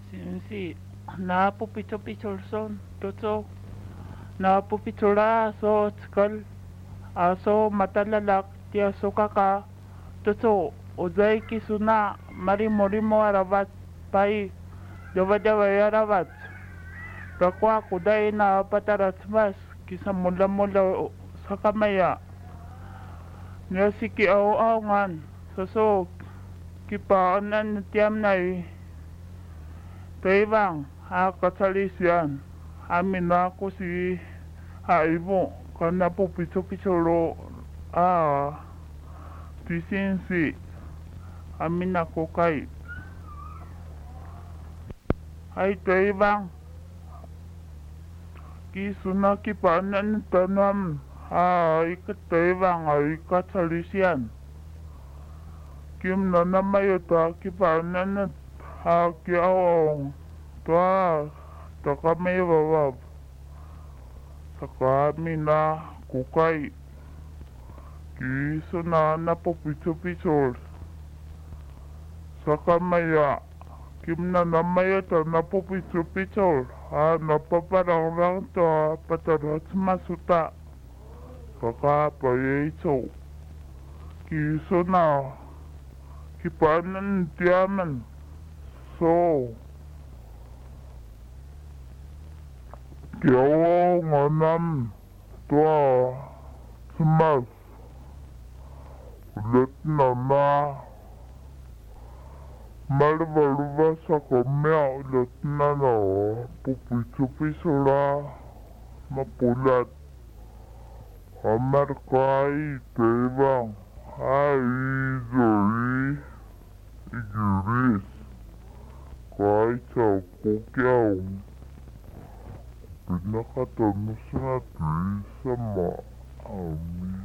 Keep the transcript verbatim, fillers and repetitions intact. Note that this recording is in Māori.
Sinsi, na po picho pichol son, tutso, na po pichola so tskal, aso matalalak, ti aso kaka, tutso, uzay kisuna, mari mori mo arabat, pai, jawa jawa arabat, takwa kuday na patarats mas, kisa mula mula sa kamaya, niya siki aw awngan, so kipaanan tiam nai, Tebang, ha kasalisian, amin na ako si Haibo, kana po piso-pisolo, ah, tisinsi, amin ako kay. Ay Tebang, kisuna kipanan tanam, ha ikat Tebang, ay kasalisian. Kim na namayota kipanan ha kiawong tua takame babab sakami na kukay kiso na napopiso-pisol sakamaya kim na namayota napopiso-pisol ha napaparang lang to pataras masuta kakapayeso kiso na kipanan tiyaman so kiawa nga nam tua semas ulit na na malba-luba sa kamya ulit na na pupiso-piso la mapulat hamar kay Tebang ay zori igiris kay sa kukyaw pinakatanos na tuwi sa maami